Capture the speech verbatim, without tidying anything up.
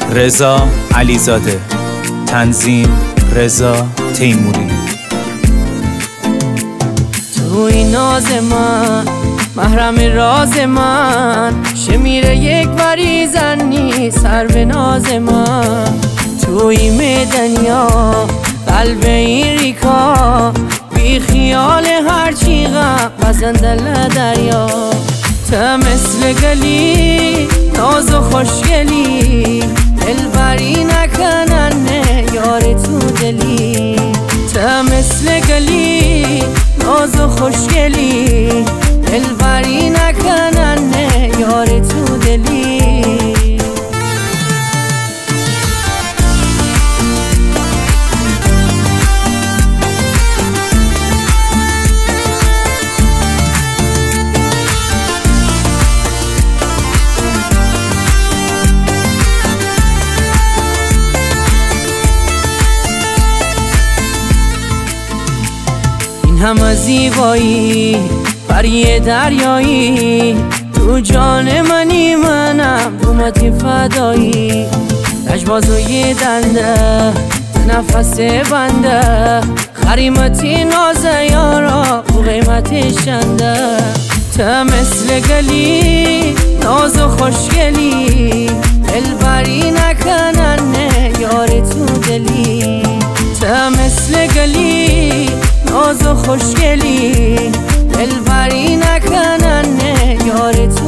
رضا علیزاده، تنظیم رضا تیموری. توی ناز من محرم راز من، شمیره یک وری زنی سر به ناز من. توی مدنیا قلب این ریکا، بی خیال هرچی غم بزندل دریا. ته مثل گلی ناز و خوشگلی، دلبری نکننه یار تو دلی. ته مثل گلی ناز و خوشگلی، دلبری نکننه یار تو دلی. همه زیبایی پری دریایی، تو جان منی منم بومتی فدایی. لجبازوی دنده نفس بنده، خریمتی نازه یارا و قیمت شنده. ته مثل گلی ناز و خوشگلی، دلبری نکننه یار تو دلی. ته مثل گلی ناز و خوشگلی، دلبری نکننه یار تو